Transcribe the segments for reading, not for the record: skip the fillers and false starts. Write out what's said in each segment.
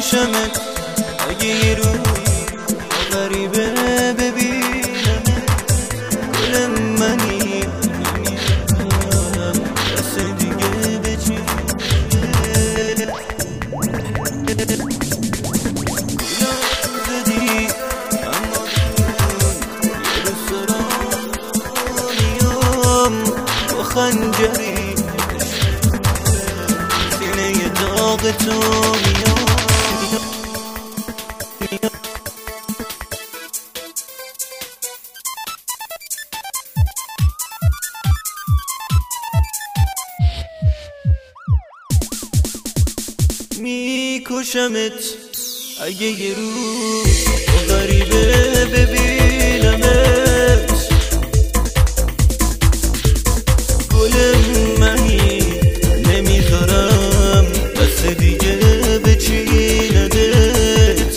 میکشمت اگه یه روز غریبه ببینم گل منی نمیدونم دست دیگه بچینه گلم زدی اما یه روز سرامیام با خنجری سینه داغ تو میام میکشمت اگه یه روز غریبه ببینمت گل منی نمیذارم دست دیگه بچیندت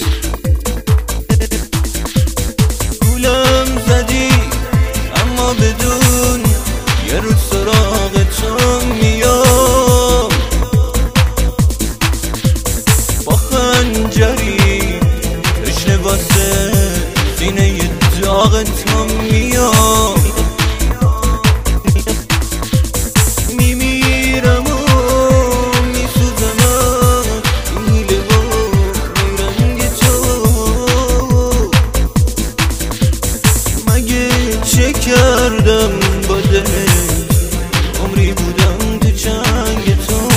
گولم زدی اما بدون یه روز سراغ تو میام با خنجری تشنه واسه سینه داغ تو میام میمیرم و میسوزم این حیله و رنگ تو مگه چه کردم با دلت عمری بودم تو چنگ تو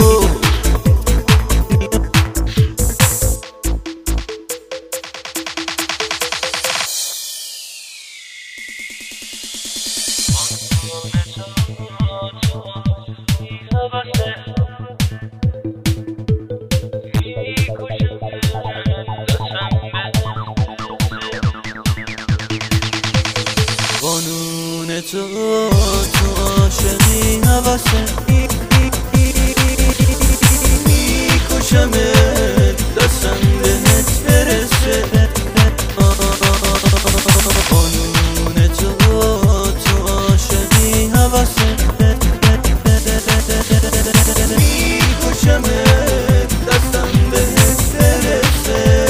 قانون تو عاشقی حواسه میکشمت دستم بهت برسه قانون تو عاشقی حواسه میکشمت دستم بهت برسه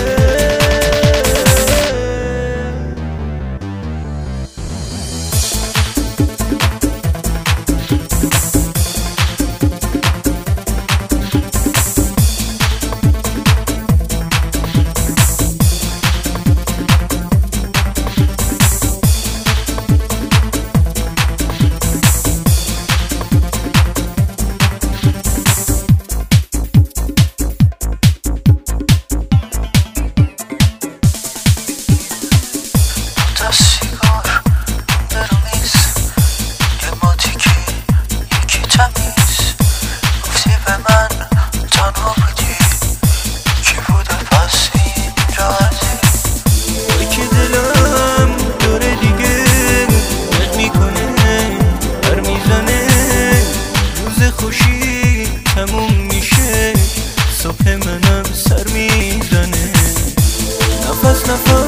تموم میشه صبح منم سر میزنه نفس